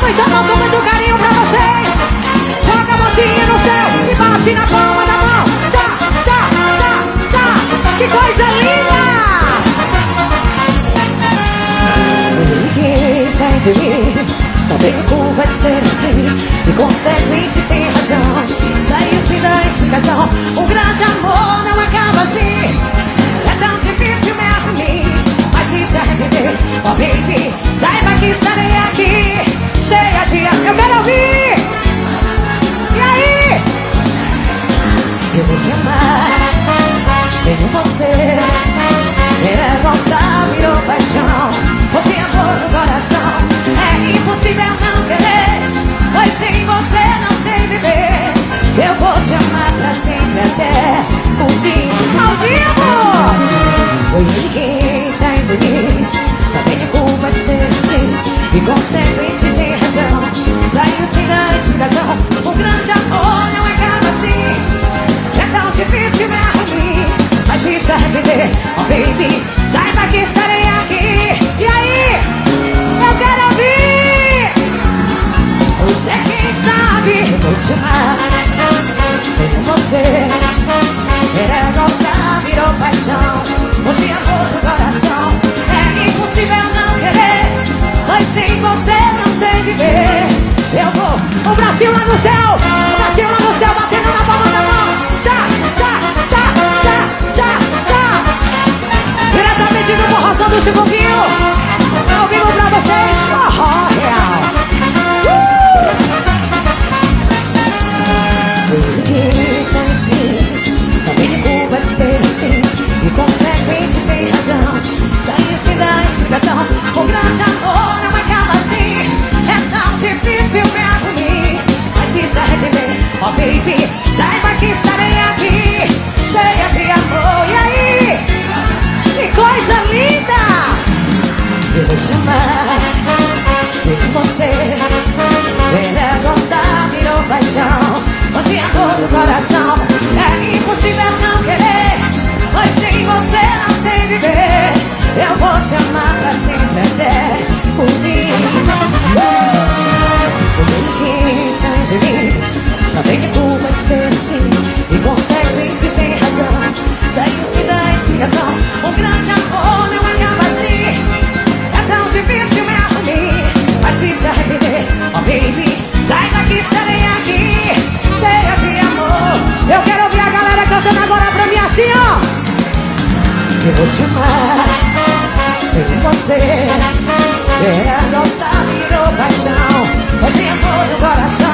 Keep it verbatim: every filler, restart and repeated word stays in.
muita mão, com muito carinho pra vocês. Joga a mãozinha no céu e bate na palma da mão. Tchá, tchá, tchá, tchá. Que coisa linda! Ninguém sai de mim, não tenho culpa de ser assim, inconsequente sem razão. Saiu sem dar explicação. Um grande amor não acaba assim. É tão difícil me arrumir, mas se se arrepender, oh baby, saiba que estarei aqui, cheia de amor. Eu quero ouvir. E aí? Eu vou te amar, tenho você. Era gostar, virou paixão. Hoje amor no coração. É impossível não querer, pois sem você não sei viver. Eu vou te amar pra sempre até o fim. Ao vivo! Oi, ninguém sai de mim, não tenho culpa de ser assim, inconsequente sem razão. Saiu sem dar explicação. Um grande amor não acaba assim. É tão difícil me arrumir, mas se se arrepender, oh baby, saiba que estarei aqui. E aí? Eu quero ouvir. Você quem sabe, eu vou te amar, tenho você. Era gostar, virou paixão. Hoje amor no coração. É impossível não querer, mas sem você não sei viver. Eu vou, o Brasil lá no céu, o Brasil lá no céu, batendo na palma da mão. Tchá, tchá, tchá, tchá, tchá, tchá. Diretamente do Forrozão do Chico Pinho, ao vivo pra vocês, forró real. Ninguém sai de mim, não tenho culpa de ser assim, inconsequente sem razão. Saiu sem dar explicação. O grande amor não acaba assim. É tão difícil me arrumir, mas se se arrepender, oh baby, saiba que estarei aqui, cheia de amor. E aí? Que coisa linda! Eu vou te amar, tenho você. Era gostar, virou paixão. Hoje amor do coração. É impossível não querer, pois sem você não sei viver. Eu vou te amar pra sempre até o fim. Ninguém sai de mim, não tenho culpa de ser assim, inconsequente sem razão. Saiu sem dar explicação. Um grande amor não acaba assim. É tão difícil me arrumir, mas se se arrepender, oh baby, saiba que estarei aqui, cheia de amor. Eu quero ouvir a galera cantando agora pra mim assim, ó. Eu vou te amar, tenho você. Era gostar, virou paixão. Hoje amor no coração.